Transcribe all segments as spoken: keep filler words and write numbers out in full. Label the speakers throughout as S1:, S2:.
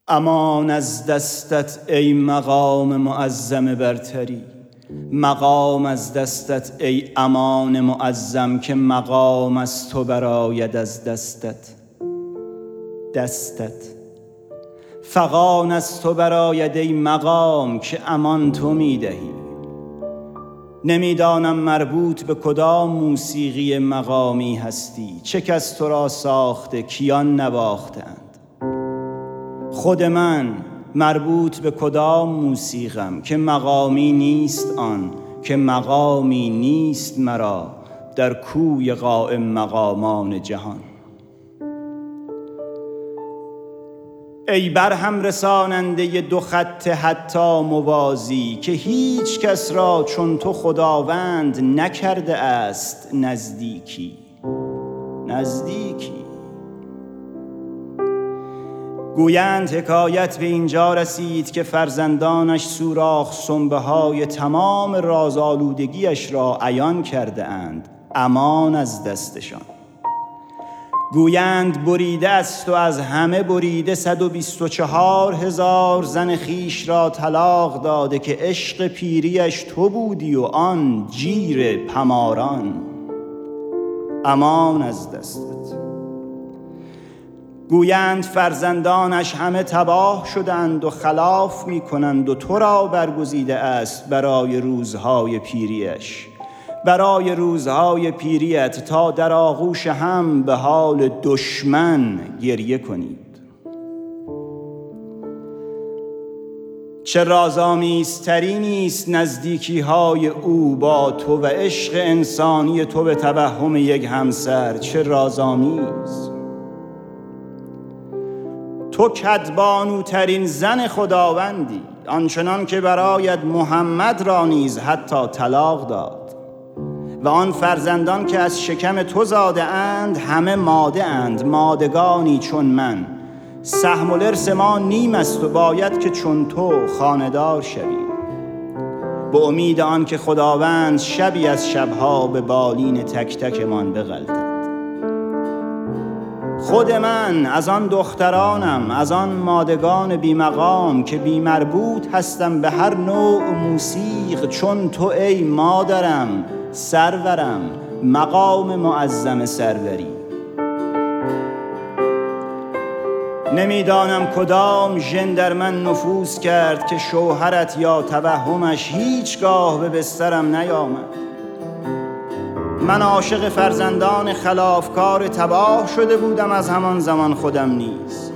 S1: امان از دستت ای مقام معظم برتری، مقام از دستت ای امان معظم که مقام از تو براید از دستت. دستت فغان از تو براید ای مقام که امان تو میدهی. نمیدانم مربوط به کدام موسیقی مقامی هستی، چه کس تو را ساخته کیان نواختند. خود من مربوط به کدام موسیقم که مقامی نیست آن که مقامی نیست مرا در کوی قائم مقامان جهان. ای برهم رساننده دو خط حتی موازی که هیچ کس را چون تو خداوند نکرده است نزدیکی. نزدیکی گویند حکایت به اینجا رسید که فرزندانش سوراخ سنبه های تمام رازآلودگیش را عیان کرده اند، امان از دستشان. گویند بریده است و از همه بریده صد و بیست و چهار هزار زن خیش را طلاق داده که عشق پیریش تو بودی و آن جیر پماران. امان از دستت. گویند فرزندانش همه تباه شدند و خلاف می کنند و تو را برگزیده است برای روزهای پیریش، برای روزهای پیریت تا در آغوش هم به حال دشمن گریه کنید. چه رازآمیزتری نیست نزدیکی های او با تو و عشق انسانی تو به توهم یک همسر. چه رازآمیز. تو کدبانوترین زن خداوندی، آنچنان که برایت محمد را نیز حتی طلاق داد. و آن فرزندان که از شکم تو زاده اند همه ماده اند، مادگانی چون من. سهم و لرس ما نیم است و باید که چون تو خانه‌دار شوی. به امید آن که خداوند شبی از شبها به بالین تک تکمان بغلطد. خود من از آن دخترانم، از آن مادگان بی مقام که بی مربوط هستم به هر نوع موسیق چون تو ای مادرم، سرورم، مقام معظم سروری. نمیدانم کدام ژن در من نفوذ کرد که شوهرت یا توهمش هیچگاه به بسترم نیامد. من عاشق فرزندان خلافکار تباه شده بودم از همان زمان خودم نیز.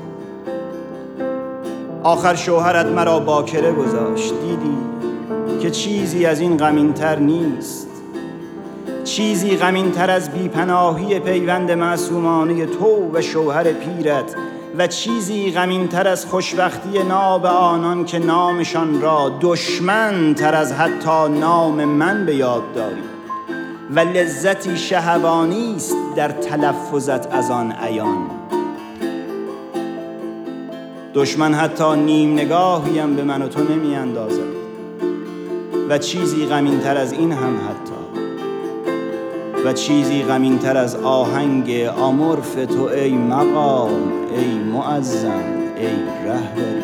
S1: آخر شوهرت مرا باکره گذاشت. دیدی که چیزی از این غمین‌تر نیست، چیزی غمین‌تر از بیپناهی پیوند معصومانه تو و شوهر پیرت و چیزی غمین‌تر از خوشبختی ناب آنان که نامشان را دشمن تر از حتی نام من به یاد داری و لذتی شهوانی است در تلفظت از آن عیان. دشمن حتی نیم نگاهیم به من و تو نمی اندازد و چیزی غمین‌تر از این هم حتی و چیزی غمین‌تر از آهنگ آمورف تو ای مقام، ای معظم، ای رهبری.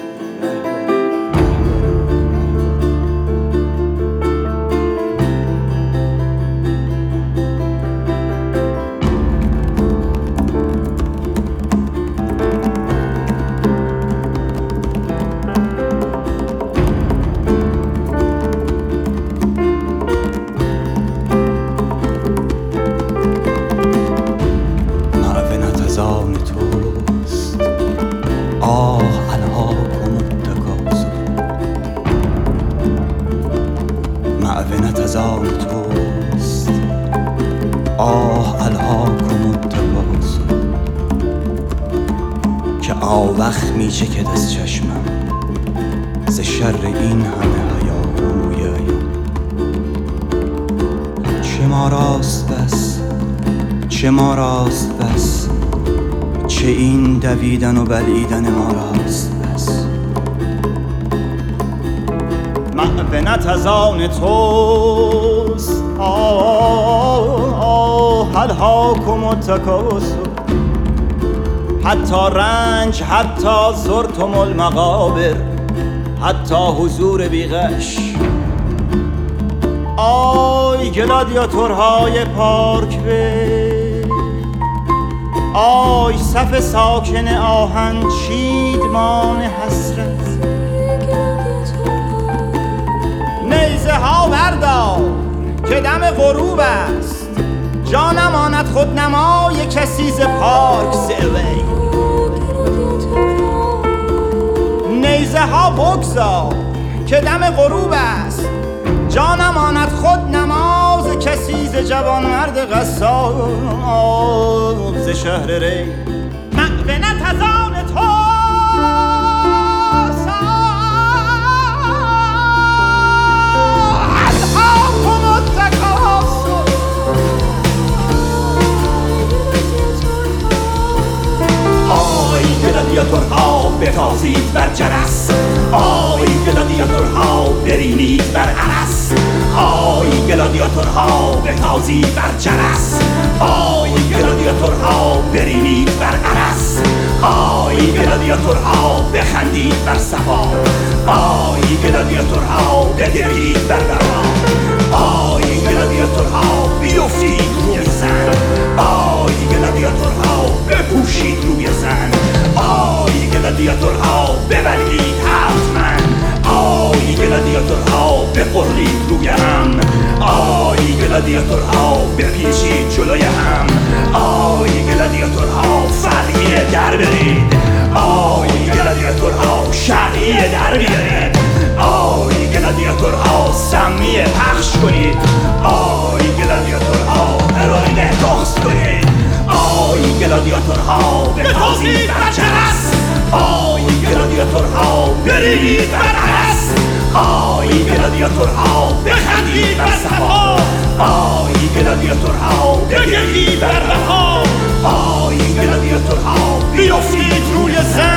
S1: معونت از آن توست، آه الهاکم التکاثر که آوخ می چکد از چشمم ز شر این همه هیاهوی عیان. چه ما راست بس، چه ما راست بس، چه این دویدن و بلعیدن ما راست بس. معونت از آن توست، آه الهاکم التکاثر حتی رنج، حتی زرتم المقابر، حتی حضور بیغش. آی گلادیاتورهای پارک به، آی صف ساکن آهن چیدمان حسرت. نیزه ها بردار که دم غروب است، جا نماند خودنمای کسی ز پارک سروی. نیزه ها بگذار که دم غروب است، جا نماند خود نماز کسی ز جوانمرد قصاب ز شهر ری. مقبنت از آن تو گلادیاتورها بتازید بر جرس، آی گلادیاتورها برینید بر عرس. آی گلادیاتورها بتازید بر جرس، آی گلادیاتورها برینید بر عرس. آی گلادیاتورها بخندید بر صفا، آی گلادیاتورها بگرید بر بقا. آی گلادیاتورها بیفتید روی زن، آی گلادیاتورها بپوشید روی زن. آی گلادیاتورها ببرید حتما، آی گلادیاتورها بقرید روی هم. آی گلادیاتورها بپیچید جلوی هم، آی گلادیاتورها فرقیه در برید، آی گلادیاتورها شرقیه در بیارید. آی گلادیاتورها سمیه پخش کنید، آی گلادیاتورها هروئین دخص کنید. آی گلادیاتورها بتازید بر جرس، آی گلادیاتورها برید بر عرس. آی گلادیاتورها بخندید بر صفا، آی گلادیاتورها بگرید بر بقا. آی گلادیاتورها بیفتید روی زن،